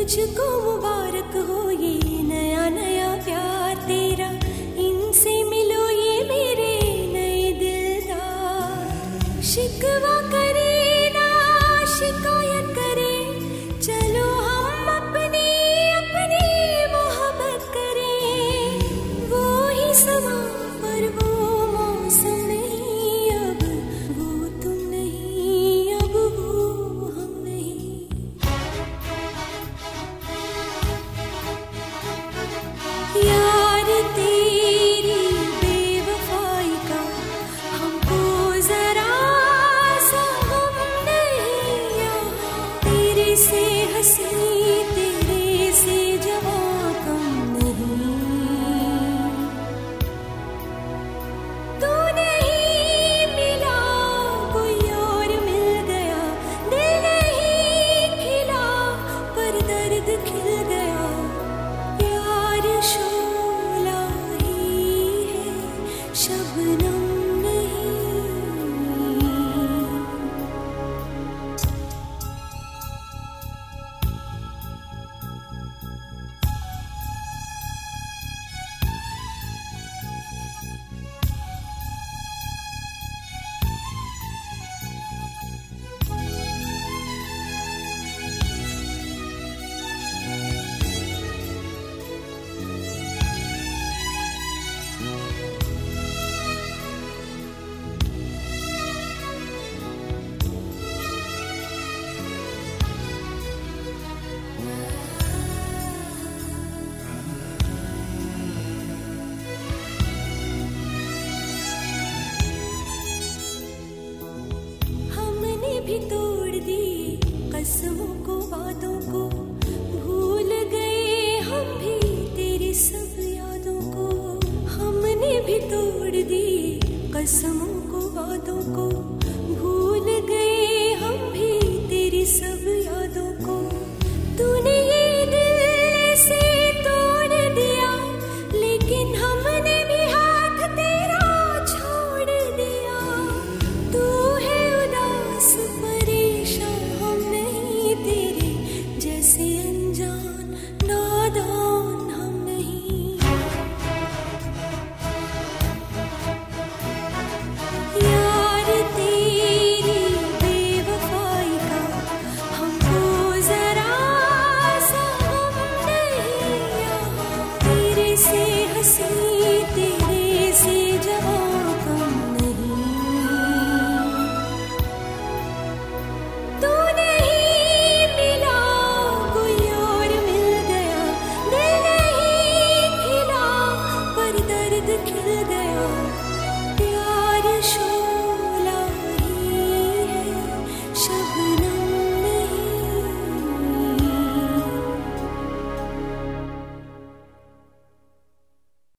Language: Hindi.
तुझको मुबारक हो ये नया नया प्यार तेरा, इनसे मिलो ये मेरे नए दिलदार। शिकवा करे ना शिकायत करे, चलो हम अपनी अपनी मोहब्बत करें। वो ही समा पर वो मौसम नहीं, अब वो तुम नहीं, अब वो हम नहीं। यार तेरी बेवफाई का हमको जरा सा गम नहीं यहाँ। तेरे से हंसी तेरे से जवां कम नहीं। तू नहीं मिला कोई और मिल गया, दिल नहीं खिला पर दर्द खिल गया। प्यार शोला ही है शबनम नहीं। हमने भी तोड़ दी कसमों को वादों को, भूल गए हम भी तेरी सब यादों को। हमने भी तोड़ दी कसमों